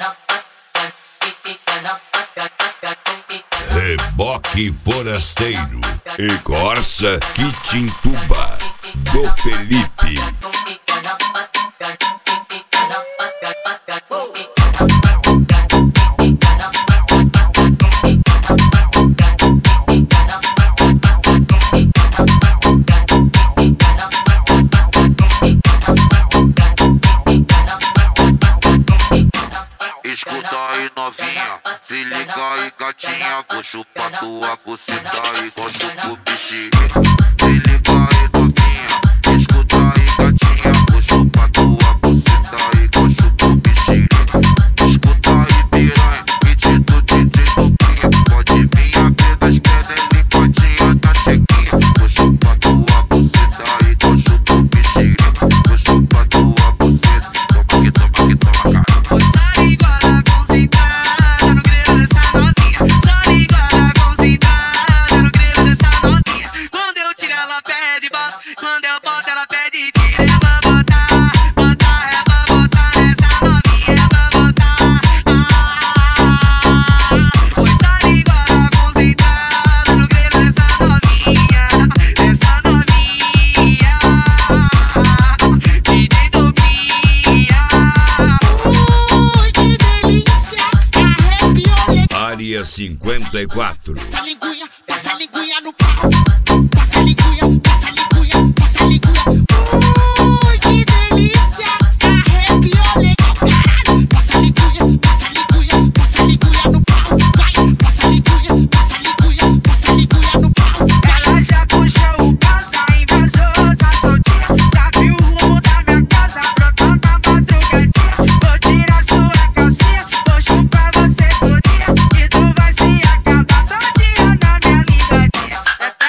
Reboque Forasteiro e Corsa Quitintuba do Felipe. Escuta aí novinha, se liga aí gatinha, vou chupar tua buceta igual chupo bexerica. Se liga aí novinha, escuta aí gatinha, vou chupar tua buceta igual chupo bexerica. Escuta aí piranha, hit do DJ Luquinha, pode vir apenas pernas ligadinha na chequinha. Vou chupar tua buceta igual chupo bexerica. Vou chupar tua buceta, toma que toma que toma, cara. Quando eu boto ela pede tira, é pra botar, botar, é pra botar nessa novinha, é pra botar. Pois tá ligada, conceitada no grelo dessa novinha, dessa novinha. DJ Doguinha. Que delícia, arrepiou legal. Área 54. Passa a linguinha no carro. Passa a linguinha, passa a linguinha, passa a linguinha. Que delícia, arrepiou legal, caralho. Passa a linguinha, passa a linguinha, passa a linguinha no carro. Vai, passa a linguinha, passa a linguinha, passa a linguinha no carro. Ela já puxou o casa, invasou, tá soltinha. Sabe o rumo da minha casa, brotando na madrugadinha. Vou tirar sua calcinha, vou chupar você todinha. E tu vai se acabar todinha na minha linguadinha.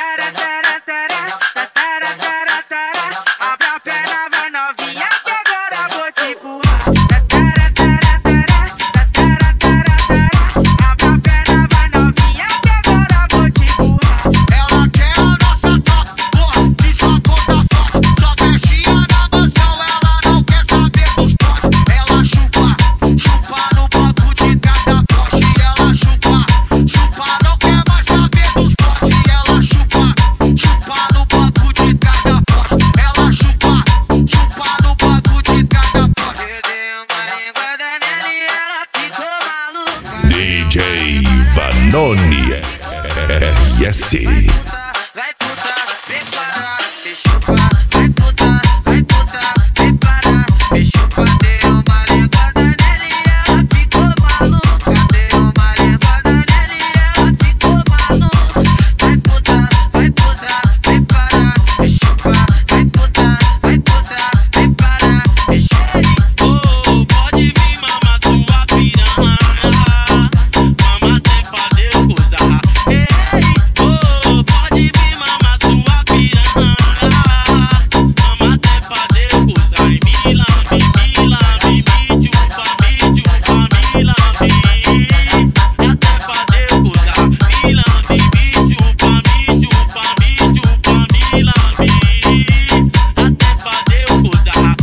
Abre a perna, vai novinha, que agora vou te empurrar. Abre a perna, vai novinha, que agora vou te empurrar. Ela quer a nossa tropa, porra, que sua conta forte. Só festinha na mansão, ela não quer saber dos trotes. Ela chupa, chupa no banco de trás da Porsche. Ela chupa, chupa, não quer mais saber dos trotes. Ela chupa, chupa no banco de trás da Porsche. Ela chupa, chupa no banco de trás da Porsche. Eu dei uma linguada nela e ela ficou maluca. DJ Vanoni RS. Vai puta, vem parar, me chupa. Vai puta, vem parar, me chupa. Dei uma linguada nela e ela ficou maluca. Dei uma linguada nela e ela ficou maluca. Vai puta, vem parar, me chupa. Vai puta, vem parar, me chupa. Oh, pode vir mamar sua piranha, mama até fazer coisa. Ei, oh, pode vir mamar sua piranha, mama até fazer coisa. Me lambe, me chupa, me lambe, até fazer coisa. Me lambe, me chupa, me lambe, até fazer coisa.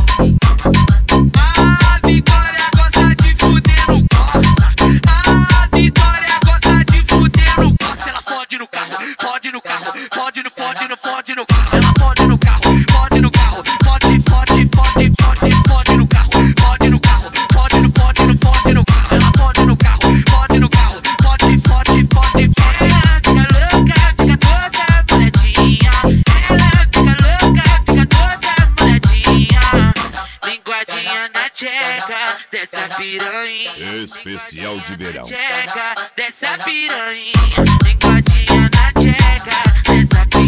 A Vitória gosta de fuder no Corsa. A Vitória gosta de fuder no Corsa. Ela fode no carro, fode no carro, fode no carro. Ela fode no carro, fode no carro, fode no carro, fode no carro. Ela fode no carro, fode no carro, fode. Ela fica louca, fica toda molhadinha. Ela fica louca, fica toda molhadinha. Linguadinha na tcheca dessa piranha. Especial de verão. Tcheca dessa piranha. Linguadinha na tcheca dessa piranha.